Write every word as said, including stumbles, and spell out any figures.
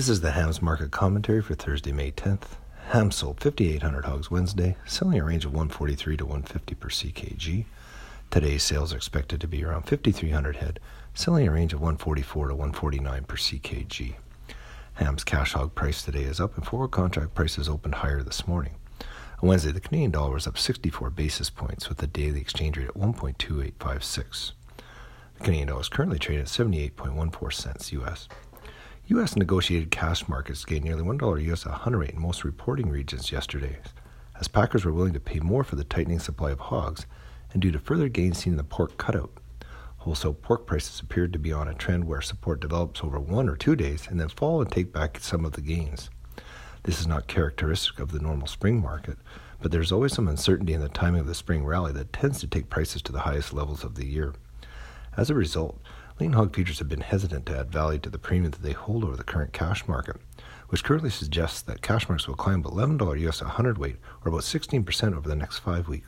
This is the Hams Market Commentary for Thursday, May tenth. Hams sold fifty-eight hundred hogs Wednesday, selling a range of one forty-three to one fifty per C K G. Today's sales are expected to be around fifty-three hundred head, selling a range of one forty-four to one forty-nine per C K G. Hams cash hog price today is up and forward contract prices opened higher this morning. On Wednesday, the Canadian dollar was up sixty-four basis points with the daily exchange rate at one point two eight five six. The Canadian dollar is currently trading at seventy-eight point one four cents U S. U S negotiated cash markets gained nearly one dollar U S a hundredweight in most reporting regions yesterday, as packers were willing to pay more for the tightening supply of hogs and due to further gains seen in the pork cutout. Wholesale pork prices appeared to be on a trend where support develops over one or two days and then fall and take back some of the gains. This is not characteristic of the normal spring market, but there's always some uncertainty in the timing of the spring rally that tends to take prices to the highest levels of the year. As a result, lean hog futures have been hesitant to add value to the premium that they hold over the current cash market, which currently suggests that cash markets will climb eleven dollars U S a hundredweight, or about sixteen percent over the next five weeks.